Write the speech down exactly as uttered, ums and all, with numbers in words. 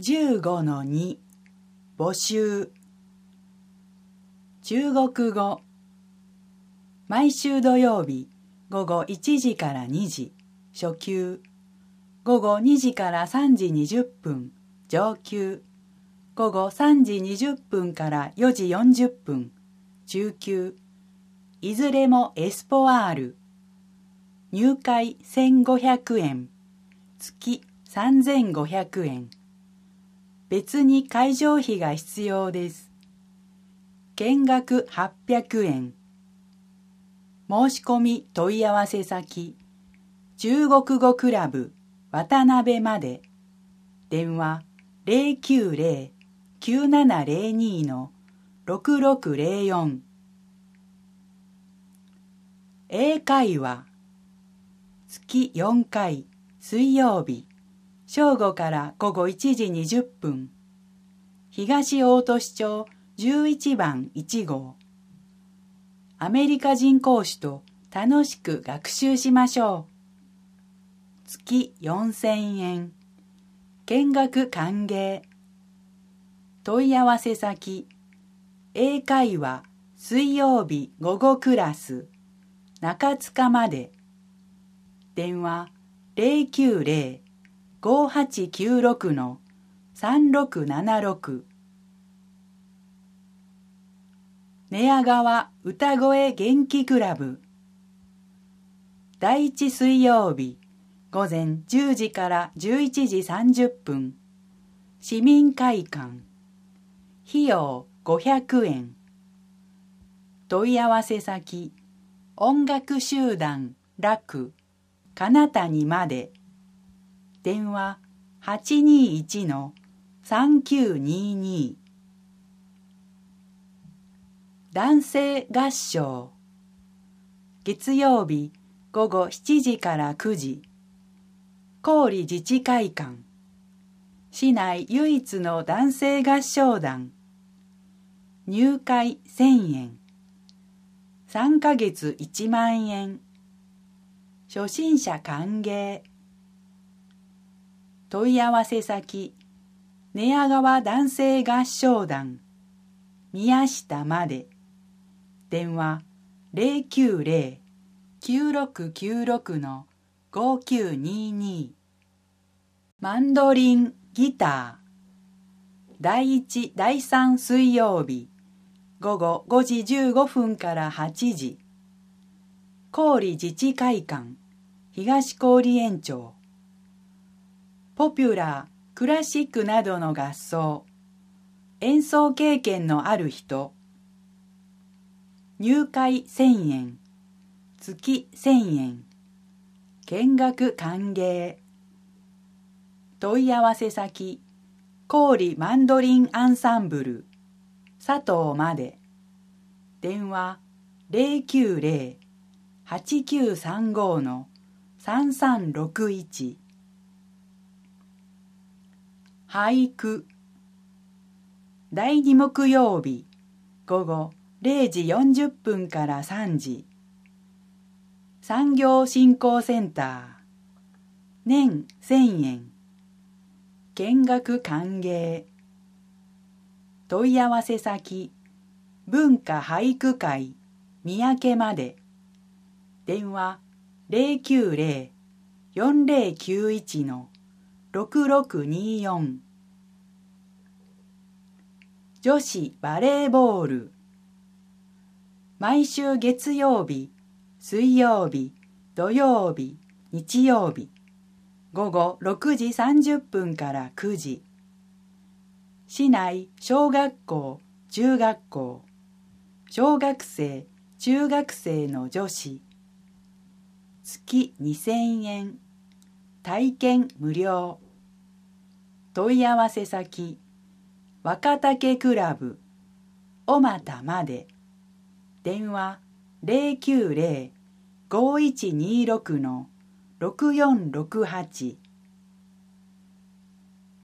じゅうごのに 募集。中国語。毎週土曜日午後いちじからにじ初級、午後にじからさんじにじゅっぷん上級、午後さんじにじゅっぷんからよじよんじゅっぷん中級、いずれもエスポアール。入会せんごひゃくえん、月さんぜんごひゃくえん。別に会場費が必要です。見学はっぴゃくえん。申し込み問い合わせ先、中国語クラブ渡辺まで。電話 ゼロきゅうゼロ きゅうななゼロに ろくろくゼロよん。英会話。月よんかい、水曜日、正午から午後いちじにじゅっぷん。東大都市町じゅういちばんいち号。アメリカ人講師と楽しく学習しましょう。月よんせんえん。見学歓迎。問い合わせ先、英会話水曜日午後クラス中塚まで。電話ゼロきゅうゼロ ごはちきゅうろく さんろくななろく。寝屋川歌声元気クラブ。第一水曜日午前じゅうじからじゅういちじさんじゅっぷん。市民会館。費用ごひゃくえん。問い合わせ先、音楽集団楽金谷まで。電話 はちにいちのさんきゅうにに。男声合唱。月曜日午後しちじからくじ。郡自治会館。市内唯一の男声合唱団。入会せんえん。さんかげついちまんえん。初心者歓迎。問い合わせ先、寝屋川男声合唱団宮下まで。電話ゼロきゅうゼロ きゅうろくきゅうろく ごきゅうにに。マンドリンギター。第一第三水曜日午後ごじじゅうごふんからはちじ。郡自治会館東郡園町。ポピュラー、クラシックなどの合奏。演奏経験のある人。入会せんえん。月せんえん。見学歓迎。問い合わせ先、郡マンドリンアンサンブル佐藤まで。電話ゼロきゅうゼロ はちきゅうさんご さんさんろくいち。俳句。第二木曜日午後れいじよんじゅっぷんからさんじ。産業振興センター。年せんえん。見学歓迎。問い合わせ先、文化俳句会三宅まで。電話ゼロきゅうゼロ よんゼロきゅういち ろくろくによん。女子バレーボール。毎週月曜日、水曜日、土曜日、日曜日、午後ろくじさんじゅっぷんからくじ。市内小学校、中学校、小学生、中学生の女子。月にせんえん。体験無料。問い合わせ先、若竹クラブ小俣まで。電話ゼロきゅうゼロ ごいちにろく ろくよんろくはち。